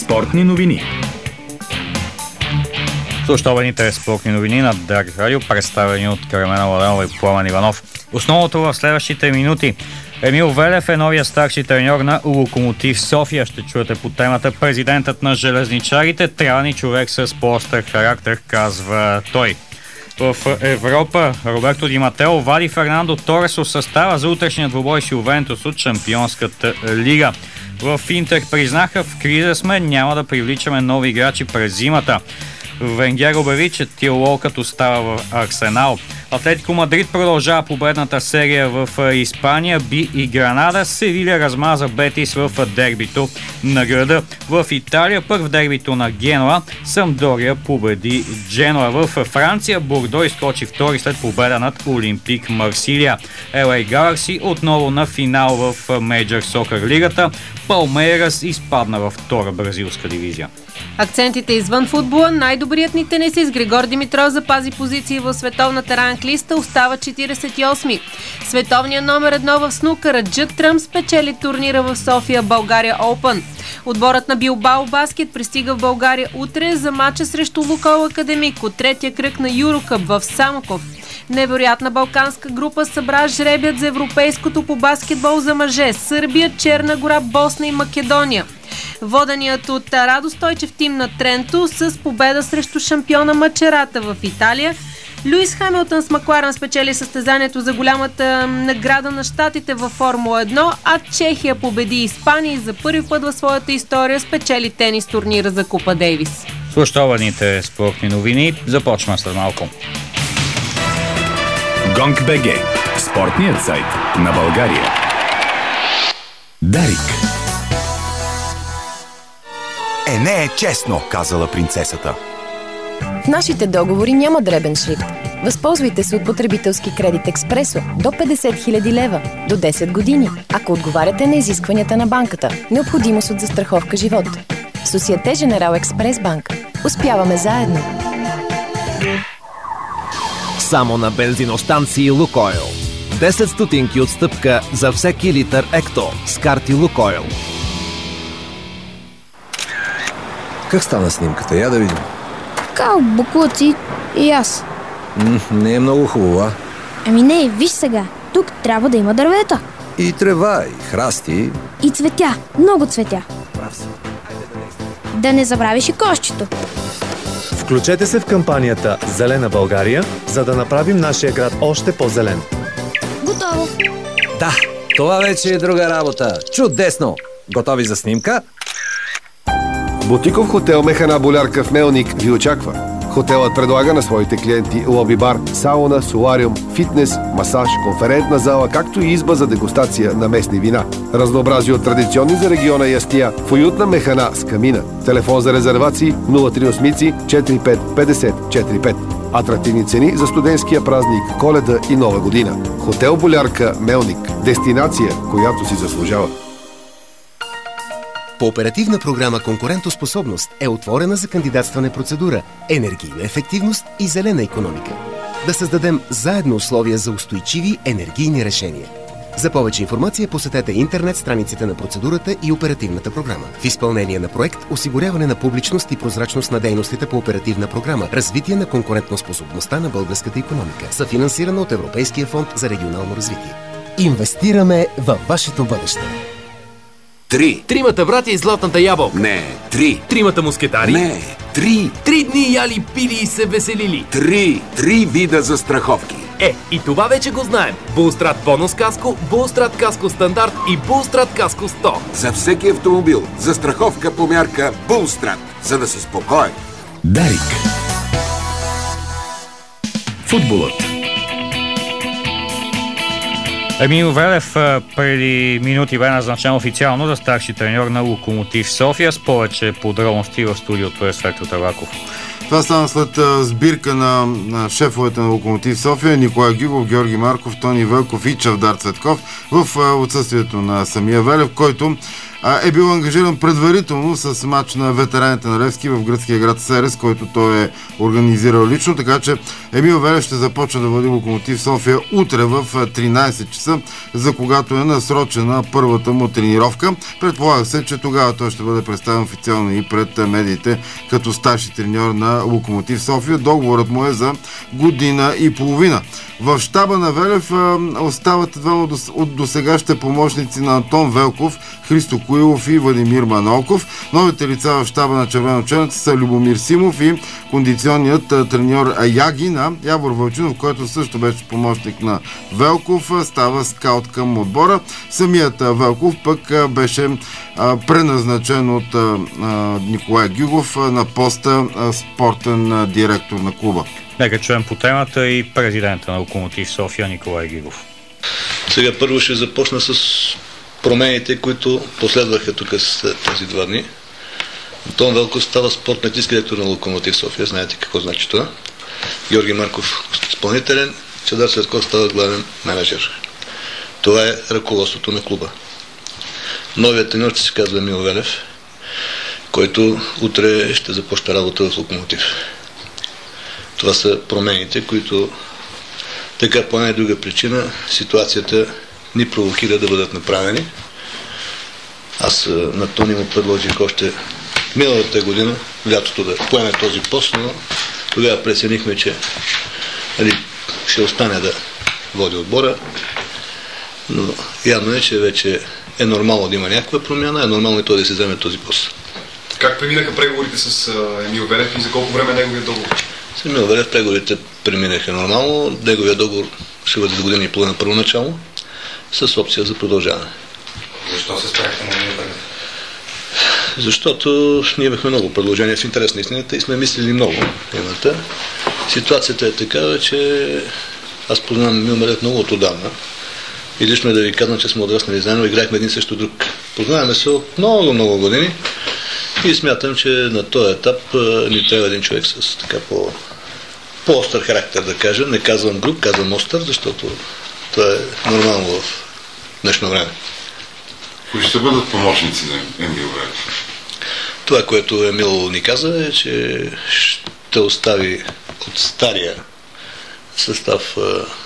Спортни новини. Съобщаваните спортни новини на Дарик Радио, представени от Карамена Младенова и Пламен Иванов. Основното в следващите минути. Емил Велев е новия старши треньор на Локомотив София. Ще чуете по темата: президентът на железничарите трябва ни човек с по-остър характер, казва той. В Европа Роберто Ди Матео вади Фернандо Торес от състава за утрешния двубой с Ювентус от Шампионската лига. В Интер признаха: в криза сме, няма да привличаме нови играчи през зимата. Венгер обяви, че Тил Уолкът остава в Арсенал. Атлетико Мадрид продължава победната серия в Испания. Би и Гранада. Севиля размаза Бетис в дербито на града. В Италия пък в дербито на Генуа Самдория победи Дженуа. В Франция Бордо изкочи втори след победа над Олимпик Марсилия. LA Galaxy отново на финал в Мейджор Сокър лигата. Палмейрас изпадна във втора бразилска дивизия. Акцентите извън футбола. Най-добрият ни тенисист Григор Димитров запази позиции в световната ранглиста, остава 48-ми. Световният номер 1 в снукъра Джуд Тръмп спечели турнира в София България Open. Отборът на Билбао Баскет пристига в България утре за мача срещу Лукойл Академик от третия кръг на Юрокъп в Самоков. Невероятна балканска група събра жребият за европейското по баскетбол за мъже: Сърбия, Черна гора, Босна и Македония. Воденият от Радо Стойчев тим на Тренто с победа срещу шампиона Мачерата в Италия. Луис Хамилтън с Макларен спечели състезанието за голямата награда на щатите във Формула 1, а Чехия победи Испания и за първи път в своята история спечели тенис турнира за Купа Дейвис. Съобщаваните спортни новини започва след малко. Гонг.бг. Спортният сайт на България. Дарик. Не е честно, казала принцесата. В нашите договори няма дребен шрифт. Възползвайте се от потребителски кредит Експресо до 50 000 лева, до 10 години, ако отговаряте на изискванията на банката. Необходимост от застраховка живот. Societe Generale Express Bank. Успяваме заедно. Само на бензиностанции Лукойл. 10 стотинки отстъпка за всеки литър Екто с карти Лукойл. Как стана снимката? Я да видим. Кал, буклуци и аз. Не е много хубава. Не, виж сега. Тук трябва да има дървета. И трева, и храсти. И цветя. Много цветя. Прав си. Да не забравиш и кошчето. Включете се в кампанията Зелена България, за да направим нашия град още по-зелен. Готово. Да, това вече е друга работа. Чудесно! Готови за снимка? Бутиков хотел Механа Болярка в Мелник ви очаква. Хотелът предлага на своите клиенти лоби-бар, сауна, солариум, фитнес, масаж, конферентна зала, както и изба за дегустация на местни вина. Разнообразие от традиционни за региона ястия в уютна механа с камина. Телефон за резервации 038 45 50 45. Атрактивни цени за студентския празник, Коледа и Нова година. Хотел Болярка Мелник. Дестинация, която си заслужава. По оперативна програма «Конкурентоспособност» е отворена за кандидатстване процедура енергийна ефективност и зелена икономика. Да създадем заедно условия за устойчиви енергийни решения. За повече информация посетете интернет страниците на процедурата и оперативната програма. В изпълнение на проект осигуряване на публичност и прозрачност на дейностите по оперативна програма Развитие на конкурентоспособността на българската икономика, съфинансирана от Европейския фонд за регионално развитие. Инвестираме във вашето бъдеще. 3. Тримата братя и златната ябълка. Не. 3. Тримата мускетари. Не. 3. 3 дни яли, пили и се веселили. 3. 3 вида застраховки. И това вече го знаем. Булстрат бонус каско, Булстрат каско стандарт и Булстрат каско 100. За всеки автомобил застраховка по мярка Булстрат, за да си спокоен. Дарик. Футболът. Емил Велев преди минути бе назначен официално за старши треньор на Локомотив София. С повече подробности в студиото е Светло Таваков. Това стана след сбирка на шефовете на Локомотив София: Николай Гюгов, Георги Марков, Тони Велков и Чавдар Цветков в отсъствието на самия Велев, който е бил ангажиран предварително с матч на ветераните на Левски в гръцкия град Серес, който той е организирал лично, така че Емил Велев ще започне да води Локомотив София утре в 13 часа, за когато е насрочена първата му тренировка. Предполага се, че тогава той ще бъде представен официално и пред медиите като старши треньор на Локомотив София. Договорът му е за година и половина. В щаба на Велев остават двама от досегашните помощници на Антон Велков, Христо Коилов и Владимир Манолков. Новите лица в щаба на червено-черната са Любомир Симов и кондиционният треньор Яги на Явор Вълчинов, който също беше помощник на Велков, става скаут към отбора. Самият Велков пък беше преназначен от Николай Гюгов на поста спортен директор на клуба. Нека чуем по темата и президента на Локомотив София Николай Гигов. Сега първо ще започна с промените, които последваха тук след тези 2 дни. Антон Велков става спортен директор на Локомотив София. Знаете какво значи това. Георги Марков изпълнителен, Чедар Цветков става главен менеджер. Това е ръководството на клуба. Новият треньор ще се казва Емил Велев, който утре ще започне работа в Локомотив. Това са промените, които така по една и друга причина ситуацията ни провокира да бъдат направени. Аз на Тони му предложих още миналата година, лятото, да поеме този пост, но тогава преценихме, че ще остане да води отбора. Но явно е, че вече е нормално да има някаква промяна, е нормално и той да се вземе този пост. Как преминаха преговорите с Емил Велев и за колко време неговия договор? С Емил Велев преговорите преминаха нормално. Неговия договор ще бъде 2 години и половина първоначално, с опция за продължаване. Защо се спряхте на Емил Велев? Защото ние имахме много предложения в интерес на истината и сме мислили много. Ситуацията е такава, че аз познавам Емил Велев много от отдавна. И лично е да ви казвам, че сме отраснали заедно, играехме един срещу друг. Познаваме се от много години и смятам, че на този етап ни трябва един човек с така по-остър характер, да кажа. Не казвам груб, казвам остър, защото това е нормално в днешно време. Кои ще бъдат помощници на Емил Велев? Това, което Емил ни каза, е, че ще остави от стария състав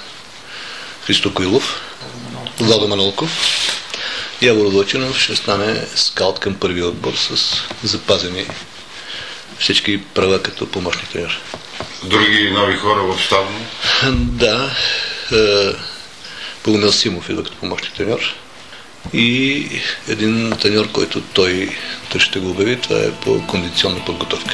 Христо Коилов, Владо Манолков, Явор Вълчинов ще стане скаут към първия отбор с запазени всички права като помощник треньор. Други нови хора в щаба? Да. Богомил Симов идва като помощник треньор и един треньор, който той ще го обяви, това е по кондиционна подготовка.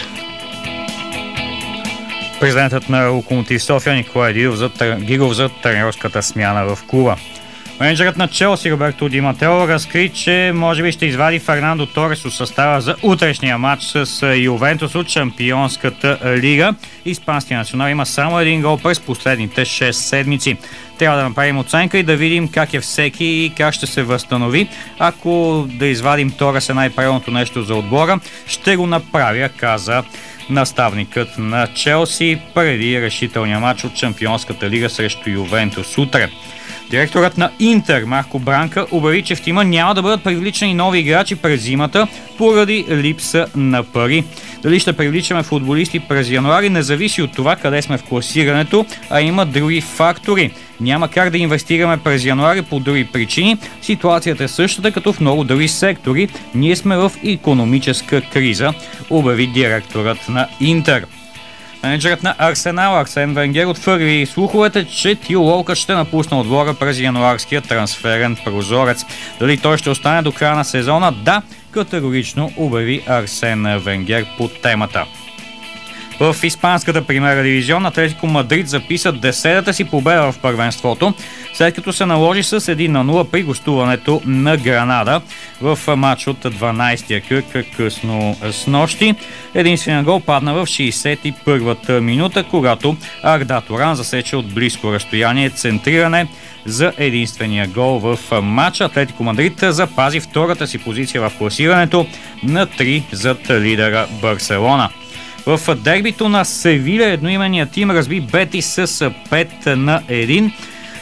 Президентът на Локомотив София Николай Гигов за тренерската смяна в клуба. Менеджерът на Челси Роберто Ди Матео разкри, че може би ще извади Фернандо Торес от състава за утрешния матч с Ювентус от Шампионската лига. Испанският национал има само 1 гол през последните 6 седмици. Трябва да направим оценка и да видим как е всеки и как ще се възстанови. Ако да извадим Торес е най-правилното нещо за отбора, ще го направя, каза наставникът на Челси преди решителния матч от Шампионската лига срещу Ювентус утре. Директорът на Интер Марко Бранка обяви, че в тима няма да бъдат привличани нови играчи през зимата поради липса на пари. Дали ще привличаме футболисти през януари не зависи от това къде сме в класирането, а има други фактори. Няма как да инвестираме през януари по други причини. Ситуацията е същата като в много други сектори. Ние сме в икономическа криза, обяви директорът на Интер. Менеджерът на Арсенал Арсен Венгер отвърли слуховете, че Тио Уолкът ще напусне отбора през януарския трансферен прозорец. Дали той ще остане до края на сезона? Да, категорично обяви Арсен Венгер по темата. В испанската премиера дивизион Атлетико Мадрид записа 10-та си победа в първенството, след като се наложи с 1-0 при гостуването на Гранада в матч от 12-я кръг късно снощи. Единственият гол падна в 61-та минута, когато Арда Туран засече от близко разстояние центриране за единствения гол в матча. Атлетико Мадрид запази втората си позиция в класирането на 3 зад лидера Барселона. В дербито на Севиля едноименният тим разби Бетис с 5-1.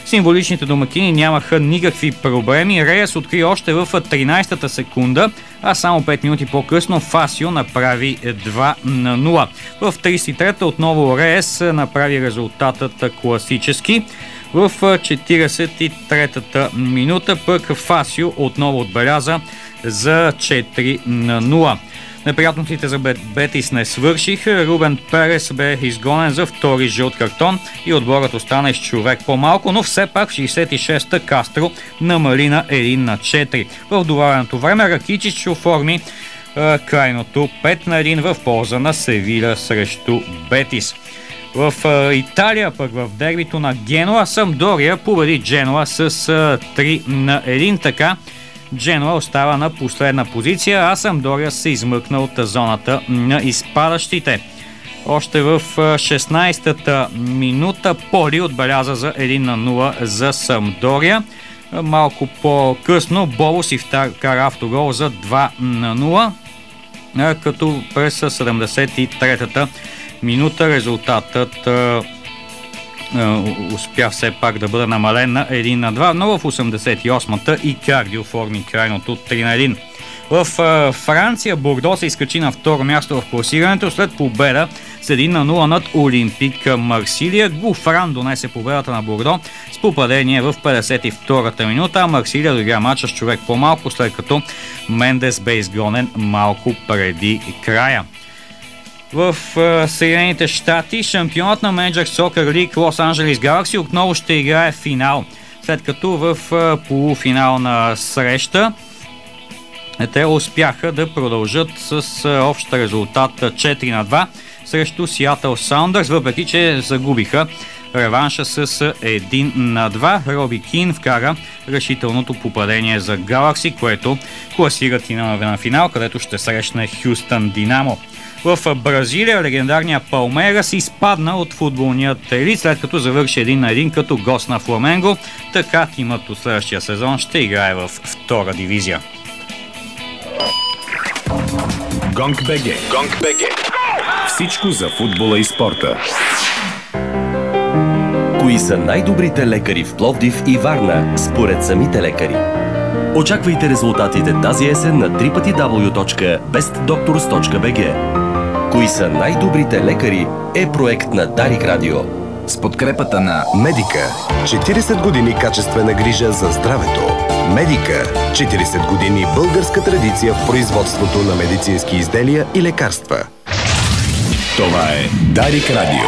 Символичните домакини нямаха никакви проблеми. Реас откри още в 13-та секунда, а само 5 минути по-късно Фасио направи 2-0. В 33-та отново Реас направи резултатът класически. В 43-та минута пък Фасио отново отбеляза за 4-0. Неприятностите за Бетис не свършиха. Рубен Перес бе изгонен за втори жълт картон и отборът остана с човек по-малко, но все пак в 66-та Кастро намали на 1-4. В добавеното време Ракичич оформи крайното 5-1 в полза на Севиля срещу Бетис. В Италия пък в дербито на Генуа Самдория победи Дженуа с 3-1. Така Дженуа остава на последна позиция, а Самдория се измъкна от зоната на изпадащите. Още в 16-та минута Поли отбеляза за 1-0 за Самдория. Малко по-късно Бобо си вкара автогол за 2-0, като през 73-та минута резултатът успя все пак да бъде намален на 1-2, но в 88-та Икарди оформи крайното 3-1. В Франция Бордо се изкачи на второ място в класирането след победа с 1-0 над Олимпик Марсилия. Гофран донесе победата на Бордо с попадение в 52-та минута, а Марсилия доигра мача с човек по-малко, след като Мендес бе изгонен малко преди края. В Съединените щати шампионът на Major Soccer League Лос Анджелес Галакси отново ще играе финал, след като в полуфинална среща те успяха да продължат с общ резултат 4-2 срещу Сиатъл Саундърс, въпреки че загубиха реванша с 1-2. Роби Кин вкара решителното попадение за Галакси, което класират и на финал, където ще срещне Хюстън Динамо. В Бразилия легендарният Палмейрас изпадна от футболният елит, след като завърши 1-1 като гост на Фламенго. Така тимът от следващия сезон ще играе в втора дивизия. Гонг.бг. Всичко за футбола и спорта. Кои са най-добрите лекари в Пловдив и Варна, според самите лекари? Очаквайте резултатите тази есен на www.bestdoctors.bg. Кои са най-добрите лекари е проект на Дарик Радио. С подкрепата на Медика. 40 години качествена грижа за здравето. Медика. 40 години българска традиция в производството на медицински изделия и лекарства. Това е Дарик Радио.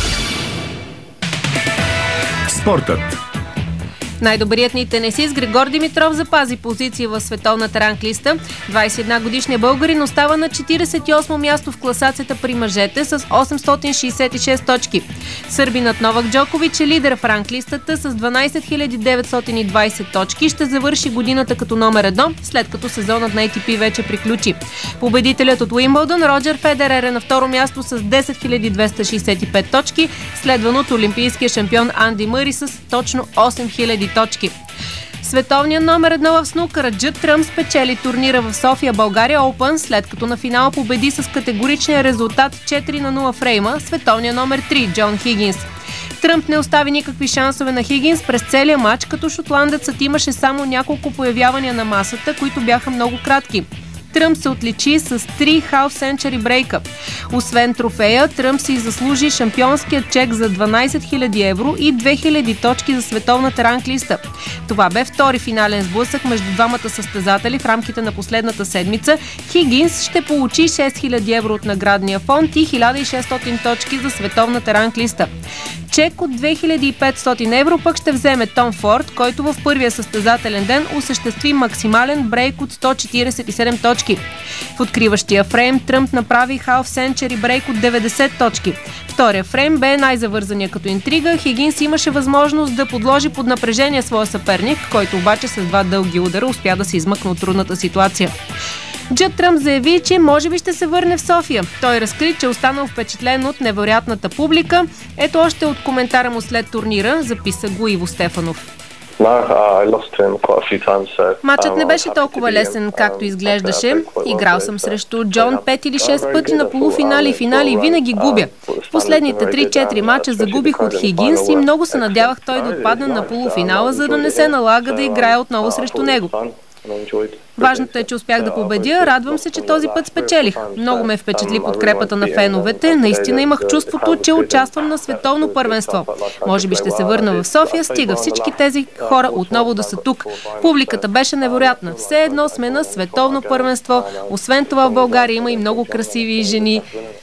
Спортът. Най-добрият ни тенисист Григор Димитров запази позиция в световната ранглиста. 21-годишният българин остава на 48-о място в класацията при мъжете с 866 точки. Сърбинът Новак Джокович е лидер в ранглистата с 12 920 точки. Ще завърши годината като номер 1, след като сезонът на ATP вече приключи. Победителят от Уимбълдън Роджер Федерер е на второ място с 10 265 точки, следван от олимпийския шампион Анди Мъри с точно 8000 точки. Световният номер 1 в снукъра Джуд Тръмп спечели турнира в София България Open, след като на финала победи с категоричния резултат 4-0 в рейма световният номер 3 Джон Хигинс. Тръмп не остави никакви шансове на Хигинс през целия матч, като шотландецът имаше само няколко появявания на масата, които бяха много кратки. Тръмп се отличи с 3 half century брейка. Освен трофея, Тръмп си заслужи шампионският чек за 12 000 евро и 2000 точки за световната ранглиста. Това бе втори финален сблъсък между двамата състезатели в рамките на последната седмица. Хигинс ще получи 6000 евро от наградния фонд и 1600 точки за световната ранглиста. Чек от 2500 евро пък ще вземе Том Форд, който в първия състезателен ден осъществи максимален брейк от 147 точки. В откриващия фрейм Тръмп направи half century брейк от 90 точки. Втория фрейм бе най-завързания като интрига. Хигинс имаше възможност да подложи под напрежение своя съперник, който обаче с два дълги удара успя да се измъкне от трудната ситуация. Джуд Тръмп заяви, че може би ще се върне в София. Той разкри, че останал впечатлен от невероятната публика. Ето още от коментара му след турнира, записа го Иво Стефанов. Матчът не беше толкова лесен, както изглеждаше. Играл съм срещу Джон 5 или 6 пъти на полуфинали и финали и винаги губя. В Последните 3-4 мача загубих от Хигинс и много се надявах той да отпадне на полуфинала, за да не се налага да играе отново срещу него. Важното е, че успях да победя. Радвам се, че този път спечелих. Много ме впечатли подкрепата на феновете. Наистина имах чувството, че участвам на световно първенство. Може би ще се върна в София, стига всички тези хора отново да са тук. Публиката беше невероятна. Все едно сме на световно първенство. Освен това в България има и много красиви жени.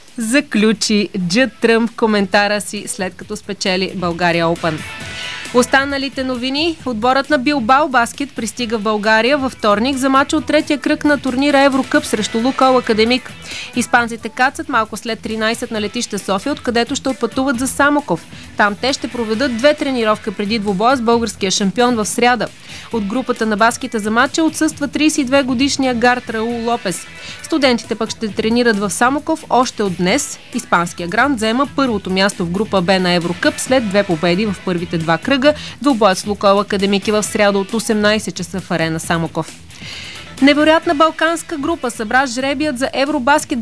Заключи Джуд Тръмп в коментара си, след като спечели България Open. Останалите новини. Отборът на Билбао Баскет пристига в България във вторник за мача от третия кръг на турнира Еврокъп срещу Лукойл Академик. Испанците кацат малко след 13 на летище София, откъдето ще отпътуват за Самоков. Там те ще проведат 2 тренировки преди двубоя с българския шампион в сряда. От групата на баскета за мача отсъства 32-годишния гард Раул Лопес. Студентите пък ще тренират в Самоков още от днес. Испанския грант взема първото място в група Б на Еврокъп след 2 победи в първите 2 кръга. Двубоят с Лукойл Академики в сряда от 18 часа в арена Самоков. Невероятна балканска група събра жребият за Евробаскет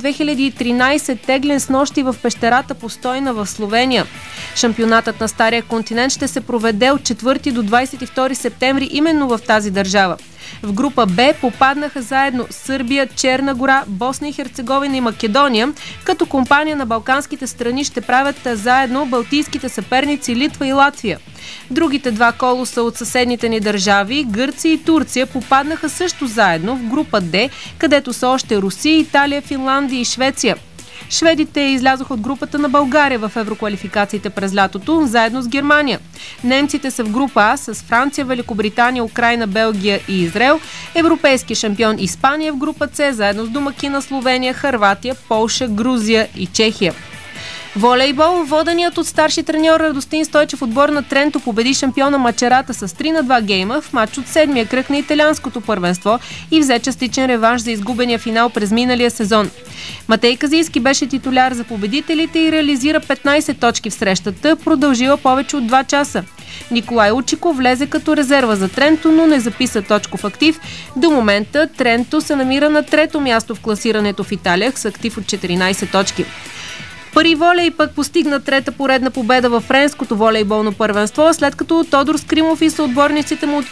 2013, теглен с нощи в пещерата Постойна в Словения. Шампионатът на Стария континент ще се проведе от 4 до 22 септември именно в тази държава. В група Б попаднаха заедно Сърбия, Черна гора, Босна и Херцеговина и Македония, като компания на балканските страни ще правят заедно балтийските съперници Литва и Латвия. Другите два колоса от съседните ни държави, Гърция и Турция, попаднаха също заедно в група Д, където са още Русия, Италия, Финландия и Швеция. Шведите излязоха от групата на България в евроквалификациите през лятото, заедно с Германия. Немците са в група А с Франция, Великобритания, Украйна, Белгия и Израел. Европейски шампион Испания в група С, заедно с домакина Словения, Хърватия, Полша, Грузия и Чехия. Волейбол. Воденият от старши треньор Радостин Стойчев отбор на Тренто победи шампиона Мачерата с 3-2 гейма в матч от 7-я кръг на италианското първенство и взе частичен реванш за изгубения финал през миналия сезон. Матей Казийски беше титуляр за победителите и реализира 15 точки в срещата, продължила повече от 2 часа. Николай Учиков влезе като резерва за Тренто, но не записа точков актив. До момента Тренто се намира на 3-то място в класирането в Италия с актив от 14 точки. Пари волей пък постигна 3-та поредна победа във френското волейболно първенство, след като Тодор Скримов и съотборниците му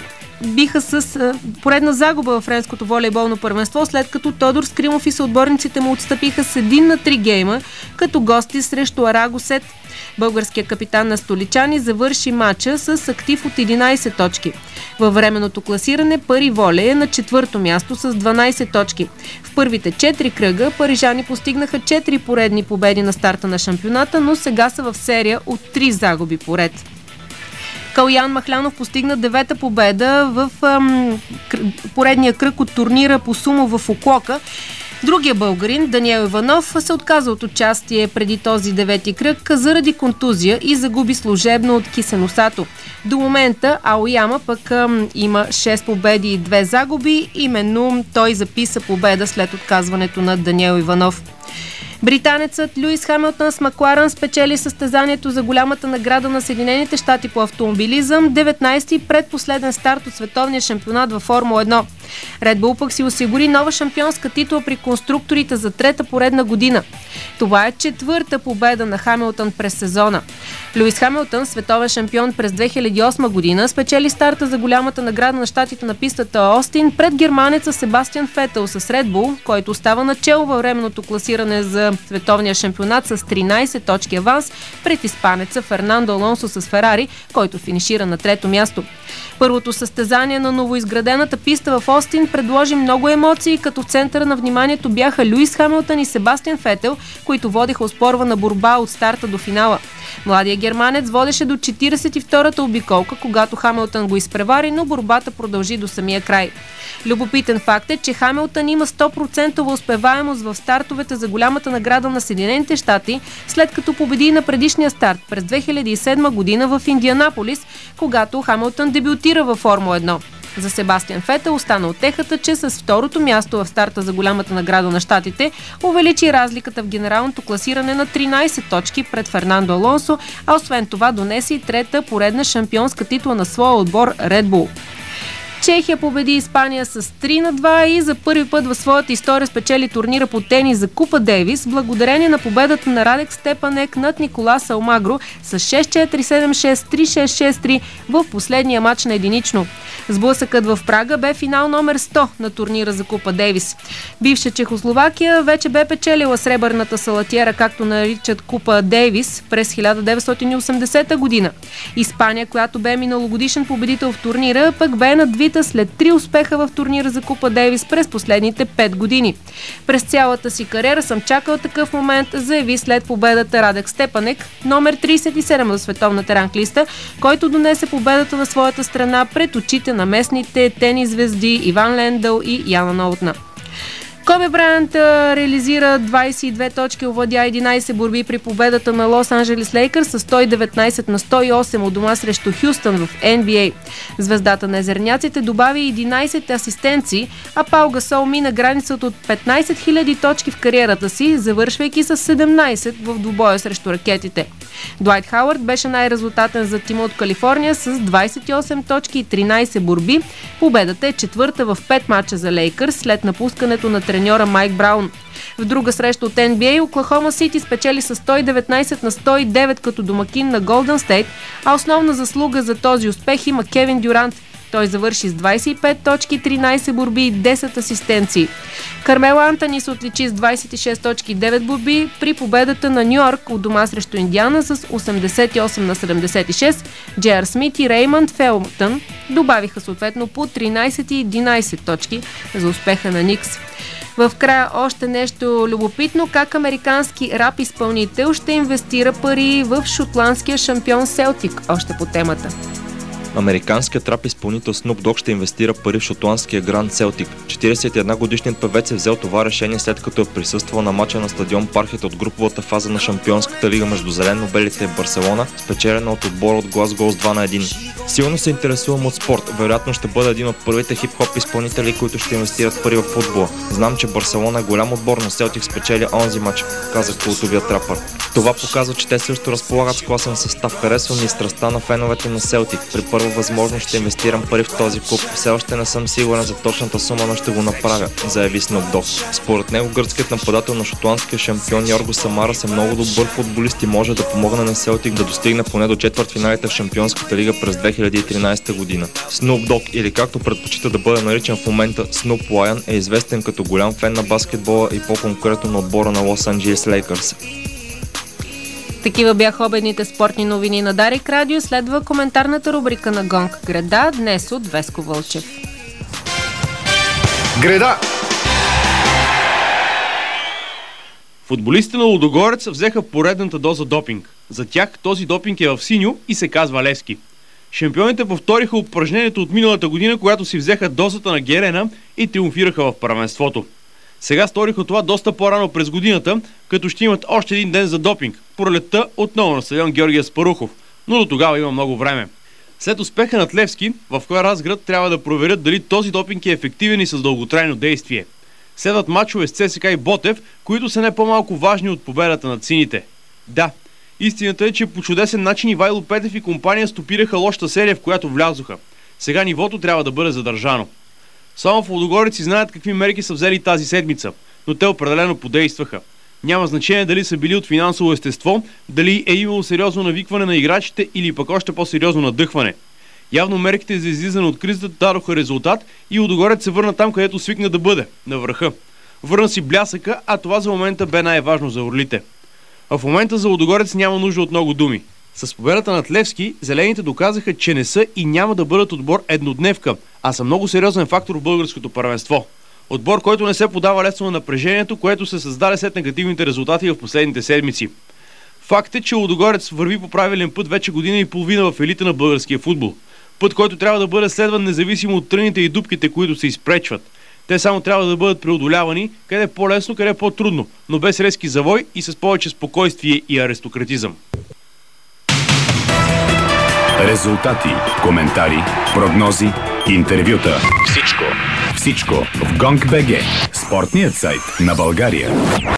биха с поредна загуба във френското волейболно първенство, след като Тодор Скримов и съотборниците му отстъпиха с 1-3 гейма, като гости срещу Арагосет. Българският капитан на столичани завърши матча с актив от 11 точки. Във временното класиране Пари волей е на 4-то място с 12 точки. В първите 4 кръга парижани постигнаха 4 поредни победи на старта на шампионата, но сега са в серия от 3 загуби поред. Калоян Махлянов постигна 9-та победа в поредния кръг от турнира по сумо в Оклока. Другия българин, Даниел Иванов, се отказа от участие преди този 9-ти кръг заради контузия и загуби служебно от Кисеносато. До момента Аояма пък има 6 победи и 2 загуби. Именно той записа победа след отказването на Даниел Иванов. Британецът Луис Хамилтън с Макларен спечели състезанието за голямата награда на Съединените щати по автомобилизъм, 19-ти предпоследен старт от световния шампионат във Формула 1. Red Bull пък си осигури нова шампионска титла при конструкторите за 3-та поредна година. Това е 4-та победа на Хамилтън през сезона. Луис Хамилтън, световен шампион през 2008 година, спечели старта за голямата награда на щатите на пистата Остин пред германеца Себастиан Фетел с Red Bull, който остава начело във временното класиране за световния шампионат с 13 точки аванс пред испанеца Фернандо Алонсо с Ферари, който финишира на 3-то място. Първото състезание на новоизградената писта в Остин предложи много емоции, като в центъра на вниманието бяха Луис Хамилтън и Себастиан Фетел, които водеха оспорвана борба от старта до финала. Младият германец водеше до 42-та обиколка, когато Хамилтън го изпревари, но борбата продължи до самия край. Любопитен факт е, че Хамилтън има 100% успеваемост в стартовете за голямата награда на Съединените щати, след като победи на предишния старт през 2007 година в Индианаполис, когато Хамилтън дебютира във Формула 1. За Себастиан Фетел остана утехата, че с второто място в старта за голямата награда на щатите увеличи разликата в генералното класиране на 13 точки пред Фернандо Алонсо, а освен това донесе и 3-та поредна шампионска титла на своя отбор Red Bull. Чехия победи Испания с 3-2 и за първи път в своята история спечели турнира по тенис за Купа Дейвис, благодарение на победата на Радек Степанек над Николас Алмагро с 6-4, 7-6, 3-6, 6-3 в последния матч на единично. Сблъсъкът в Прага бе финал номер 100 на турнира за Купа Дейвис. Бивша Чехословакия вече бе печелила сребърната салатиера, както наричат Купа Дейвис, през 1980 година. Испания, която бе миналогодишен победител в турнира, пък бе надвита след 3 успеха в турнира за Купа Дейвис през последните 5 години. През цялата си кариера съм чакал такъв момент, заяви след победата Радек Степанек, номер 37 в световната ранглиста, който донесе победата на своята страна пред очите на местните тенис звезди Иван Лендъл и Яна Ноутна. Коби Брайант реализира 22 точки, овладя 11 борби при победата на Лос Анджелес Лейкърс с 119-108 от дома срещу Хюстън в NBA. Звездата на езерняците добави 11 асистенции, а Пау Гасол мина границата от 15 000 точки в кариерата си, завършвайки с 17 в двубоя срещу ракетите. Дуайт Хауърд беше най-резултатен за тима от Калифорния с 28 точки и 13 борби. Победата е четвърта в 5 мача за Лейкърс след напускането на треньора Майк Браун. В друга среща от NBA Оклахома Сити спечели с 119-109 като домакин на Голдън Стейт, а основна заслуга за този успех има Кевин Дюрант. Той завърши с 25 точки, 13 борби и 10 асистенции. Кармело Антони се отличи с 26 точки и 9 борби при победата на Нью-Йорк от дома срещу Индиана с 88-76. Джейър Смит и Реймънд Фелтън добавиха съответно по 13 и 11 точки за успеха на Никс. В края още нещо любопитно, как американски рап изпълнител ще инвестира пари в шотландския шампион Селтик. Още по темата. Американският рап изпълнител Snoop Dogg ще инвестира пари в шотландския Гранд Селтик. 41-годишният певец е взел това решение, след като е присъствал на мача на стадион Пархет от груповата фаза на Шампионската лига между зелено-белите и Барселона, спечелена от отбора от Глазгоу с 2-1. Силно се интересувам от спорт. Вероятно ще бъда един от първите хип-хоп изпълнители, които ще инвестират пари в футбола. Знам, че Барселона е голям отбор, но Селтик спечели онзи мач, каза култовият рапър. Това показва, че те също разполагат с класен състав. Харесвам и страстта на феновете на Селтик. При първа възможност ще инвестирам пари в този клуб. Все още не съм сигурен за точната сума, но ще го направя, заяви Snoop Dogg. Според него гръцкият нападател на шотландския шампион Йорго Самарас е много добър футболист и може да помогне на Селтик да достигне поне до четвъртфиналите в Шампионската лига през 2013 година. Snoop Dogg, или както предпочита да бъде наричан в момента Snoop Lion, е известен като голям фен на баскетбола и по-конкретно на отбора на Лос Анджелес Лейкърс. Такива бяха обедните спортни новини на Дарик Радио. Следва коментарната рубрика на Гонг Греда, днес от Веско Вълчев. Греда! Футболистите на Лудогорец взеха поредната доза допинг. За тях този допинг е в синьо и се казва Левски. Шампионите повториха упражнението от миналата година, когато си взеха дозата на Герена и триумфираха в първенството. Сега сториха това доста по-рано през годината, като ще имат още един ден за допинг. Пролетта отново на стадион Георги Аспарухов, но до тогава има много време. След успеха над Левски, в кой Разград трябва да проверят дали този допинг е ефективен и с дълготрайно действие. Следват мачове с ЦСКА и Ботев, които са не по-малко важни от победата над сините. Да, истината е, че по чудесен начин Ивайло Петев и компания стопираха лошата серия, в която влязоха. Сега нивото трябва да бъде задържано. Само в Лудогорец знаят какви мерки са взели тази седмица, но те определено подействаха. Няма значение дали са били от финансово естество, дали е имало сериозно навикване на играчите или пък още по-сериозно надъхване. Явно мерките за излизане от кризата дадоха резултат и Лудогорец се върна там, където свикна да бъде, на върха. Върна си блясъка, а това за момента бе най-важно за орлите. А в момента за Лудогорец няма нужда от много думи. С победата над Левски, зелените доказаха, че не са и няма да бъдат отбор еднодневка, а са много сериозен фактор в българското първенство. Отбор, който не се подава лесно на напрежението, което се създаде след негативните резултати в последните седмици. Факт е, че Лудогорец върви по правилен път вече година и половина в елита на българския футбол. Път, който трябва да бъде следван независимо от тръните и дупките, които се изпречват. Те само трябва да бъдат преодолявани, къде е по-лесно, къде е по-трудно, но без резки завой и с повече спокойствие и аристократизъм. Резултати, коментари, прогнози, интервюта. Всичко в GONG.BG, спортният сайт на България.